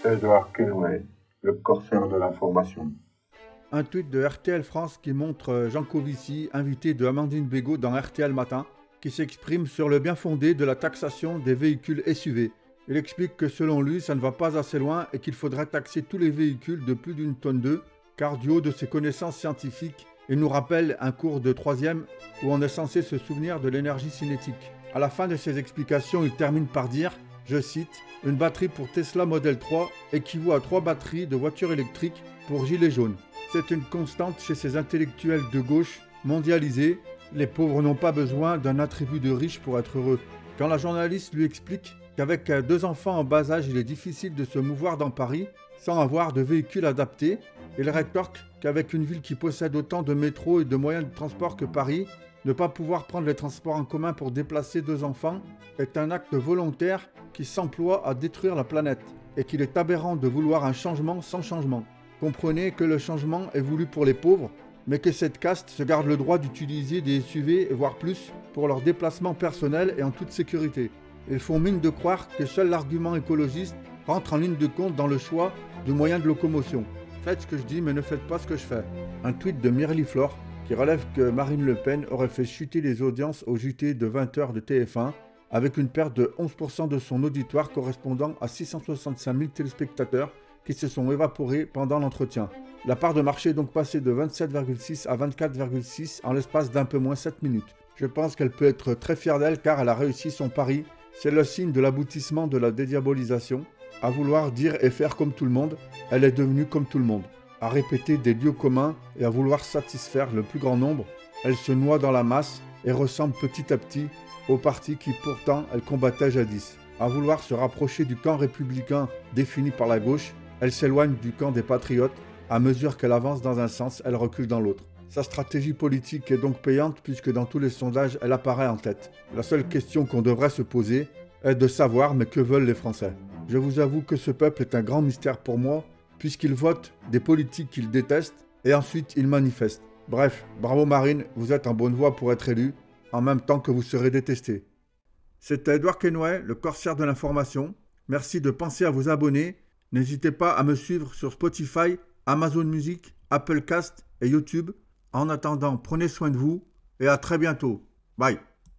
Edouard Kenway, le corsaire de l'information. Un tweet de RTL France qui montre Jean Covici, invité de Amandine Bégaud dans RTL Matin, qui s'exprime sur le bien fondé de la taxation des véhicules SUV. Il explique que selon lui, ça ne va pas assez loin et qu'il faudrait taxer tous les véhicules de plus d'une tonne d'eux, car du haut de ses connaissances scientifiques, il nous rappelle un cours de 3e où on est censé se souvenir de l'énergie cinétique. À la fin de ses explications, il termine par dire, je cite, « Une batterie pour Tesla Model 3 équivaut à 3 batteries de voitures électriques pour gilets jaunes. » C'est une constante chez ces intellectuels de gauche mondialisés. Les pauvres n'ont pas besoin d'un attribut de riche pour être heureux. Quand la journaliste lui explique qu'avec 2 enfants en bas âge, il est difficile de se mouvoir dans Paris sans avoir de véhicule adapté, il rétorque qu'avec une ville qui possède autant de métros et de moyens de transport que Paris, ne pas pouvoir prendre les transports en commun pour déplacer 2 enfants est un acte volontaire qui s'emploie à détruire la planète et qu'il est aberrant de vouloir un changement sans changement. Comprenez que le changement est voulu pour les pauvres, mais que cette caste se garde le droit d'utiliser des SUV, voire plus, pour leurs déplacements personnels et en toute sécurité. Ils font mine de croire que seul l'argument écologiste rentre en ligne de compte dans le choix du moyen de locomotion. Faites ce que je dis, mais ne faites pas ce que je fais. Un tweet de Mireille Flore qui relève que Marine Le Pen aurait fait chuter les audiences au JT de 20h de TF1 avec une perte de 11% de son auditoire correspondant à 665 000 téléspectateurs qui se sont évaporés pendant l'entretien. La part de marché est donc passée de 27,6 à 24,6 en l'espace d'un peu moins 7 minutes. Je pense qu'elle peut être très fière d'elle car elle a réussi son pari. C'est le signe de l'aboutissement de la dédiabolisation. À vouloir dire et faire comme tout le monde, elle est devenue comme tout le monde. À répéter des lieux communs et à vouloir satisfaire le plus grand nombre, elle se noie dans la masse et ressemble petit à petit au parti qui pourtant elle combattait jadis. À vouloir se rapprocher du camp républicain défini par la gauche, elle s'éloigne du camp des patriotes. À mesure qu'elle avance dans un sens, elle recule dans l'autre. Sa stratégie politique est donc payante puisque dans tous les sondages, elle apparaît en tête. La seule question qu'on devrait se poser est de savoir mais que veulent les Français. Je vous avoue que ce peuple est un grand mystère pour moi puisqu'il vote des politiques qu'il déteste et ensuite il manifeste. Bref, bravo Marine, vous êtes en bonne voie pour être élu, en même temps que vous serez détesté. C'était Edouard Kenway, le corsaire de l'information. Merci de penser à vous abonner. N'hésitez pas à me suivre sur Spotify, Amazon Music, Apple Cast et YouTube. En attendant, prenez soin de vous et à très bientôt. Bye.